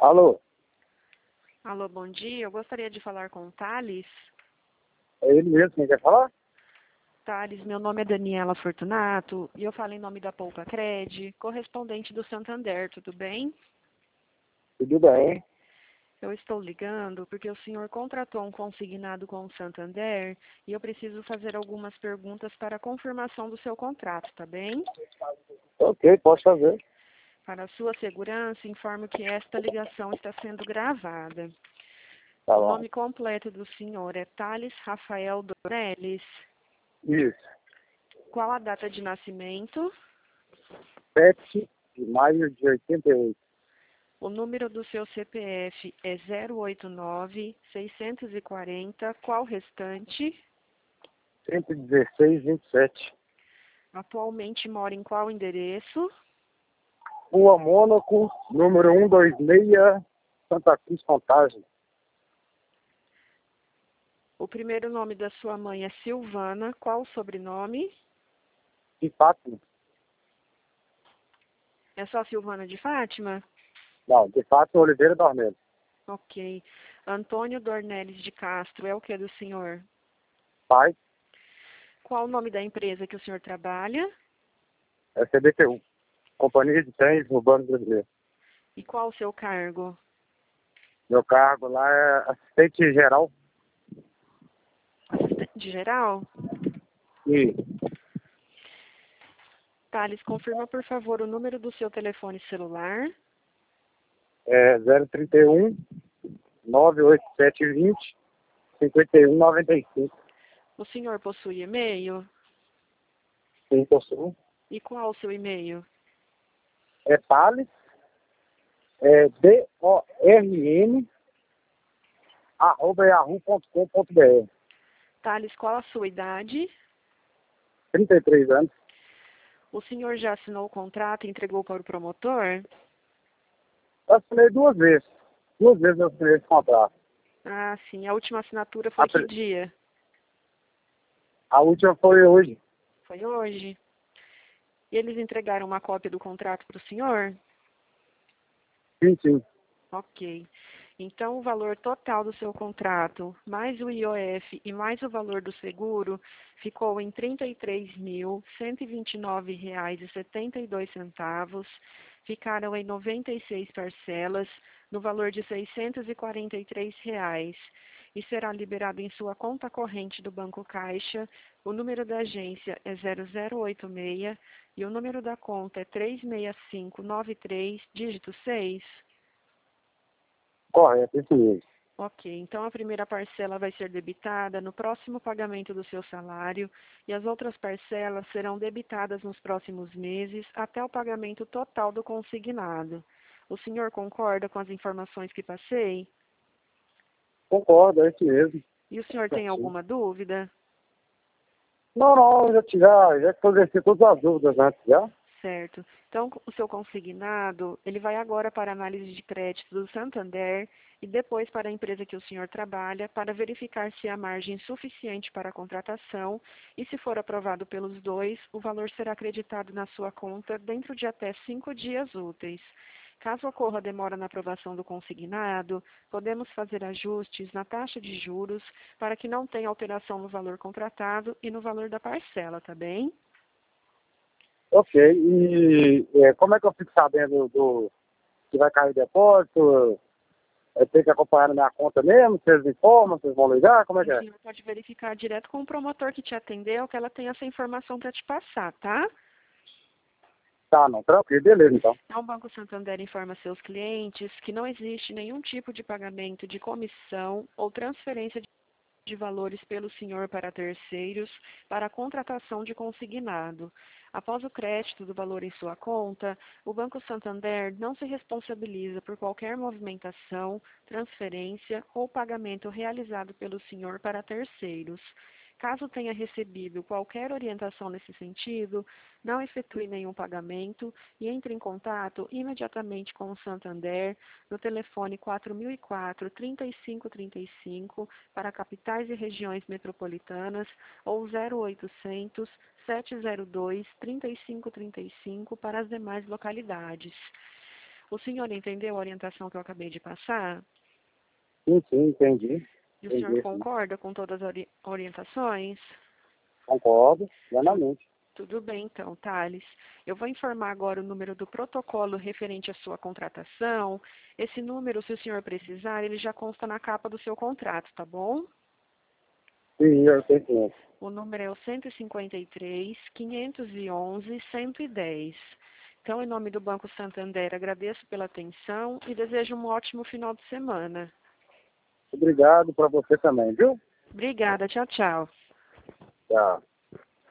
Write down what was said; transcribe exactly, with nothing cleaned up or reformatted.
Alô, Alô, bom dia. Eu gostaria de falar com o Thales. é ele mesmo quem quer falar? Thales, meu nome é Daniela Fortunato e eu falo em nome da Poupa Cred, correspondente do Santander, tudo bem? Tudo bem? Eu estou ligando porque o senhor contratou um consignado com o Santander e eu preciso fazer algumas perguntas para a confirmação do seu contrato, tá bem? Ok, pode fazer. Para a sua segurança, informo que esta ligação está sendo gravada. Tá O bom. nome completo do senhor é Thales Rafael Dornelles. Isso. Qual a data de nascimento? sete de maio de oitenta e oito. O número do seu C P F é zero oito nove, seiscentos e quarenta. Qual restante? cento e dezesseis, vinte e sete. Atualmente mora em qual endereço? Rua Mônaco, número cento e vinte e seis, Santa Cruz, Contagem. O primeiro nome da sua mãe é Silvana. Qual o sobrenome? De Fátima? É só Silvana de Fátima? Não, de Fátima Oliveira Dornelles. Ok. Antônio Dornelles de Castro é o que do senhor? Pai, Qual o nome da empresa que o senhor trabalha? é C B T U. Companhia de Trens Urbanos Brasileiros. E qual o seu cargo? Meu cargo lá é assistente geral. Assistente geral? E Thales, confirma por favor o número do seu telefone celular. é zero trinta e um, nove oito sete vinte, cinquenta e um noventa e cinco. O senhor possui e-mail? Sim, possuo. E qual o seu e-mail? É Thales, é D O R N, arroba yahoo ponto com ponto br. Thales, qual a sua idade? trinta e três anos. O senhor já assinou o contrato e entregou para o promotor? Eu assinei duas vezes. Duas vezes eu assinei esse contrato. Ah, sim. A última assinatura A, foi que pri- dia? a última foi hoje. Foi hoje. E eles entregaram uma cópia do contrato para o senhor? Sim, sim. Ok. Então, o valor total do seu contrato, mais o I O F e mais o valor do seguro, ficou em trinta e três mil, cento e vinte e nove reais e setenta e dois centavos. Ficaram em noventa e seis parcelas, no valor de seiscentos e quarenta e três reais. E será liberado em sua conta corrente do Banco Caixa. O número da agência é zero zero oito seis e o número da conta é três seis cinco nove três, dígito seis. Correto, isso mesmo. Ok, então a primeira parcela vai ser debitada no próximo pagamento do seu salário e as outras parcelas serão debitadas nos próximos meses até o pagamento total do consignado. O senhor concorda com as informações que passei? Concordo, é isso mesmo. E o senhor tem Certinho. alguma dúvida? Não, não, eu já, te- já, já esclareci todas as dúvidas antes, já. Certo. Então, o seu consignado, ele vai agora para a análise de crédito do Santander e depois para a empresa que o senhor trabalha para verificar se há margem suficiente para a contratação e, se for aprovado pelos dois, o valor será acreditado na sua conta dentro de até cinco dias úteis. Caso ocorra demora na aprovação do consignado, podemos fazer ajustes na taxa de juros para que não tenha alteração no valor contratado e no valor da parcela, tá bem? Ok, e é, como é que eu fico sabendo do que vai cair depósito? Eu tenho que acompanhar na minha conta mesmo? Vocês informam, vocês vão ligar? Como é O que é? senhor pode verificar direto com o promotor que te atendeu, que ela tem essa informação para te passar, tá? Tá, não, tranquilo, beleza então. Então, o Banco Santander informa seus clientes que não existe nenhum tipo de pagamento de comissão ou transferência de de valores pelo senhor para terceiros para a contratação de consignado. Após o crédito do valor em sua conta, o Banco Santander não se responsabiliza por qualquer movimentação, transferência ou pagamento realizado pelo senhor para terceiros. Caso tenha recebido qualquer orientação nesse sentido, não efetue nenhum pagamento e entre em contato imediatamente com o Santander no telefone quatro mil e quatro, trinta e cinco trinta e cinco para capitais e regiões metropolitanas ou zero oitocentos, sete zero dois, trinta e cinco trinta e cinco para as demais localidades. O senhor entendeu a orientação que eu acabei de passar? Sim, sim, entendi. E o Entendi, senhor sim. concorda com todas as ori orientações? Concordo, plenamente. Tudo bem, então, Thales. Eu vou informar agora o número do protocolo referente à sua contratação. Esse número, se o senhor precisar, ele já consta na capa do seu contrato, tá bom? Sim, eu sei sim. O número é o cento e cinquenta e três, quinhentos e onze, cento e dez. Então, em nome do Banco Santander, agradeço pela atenção e desejo um ótimo final de semana. Obrigado para você também, viu? Obrigada, tchau, tchau. Tchau.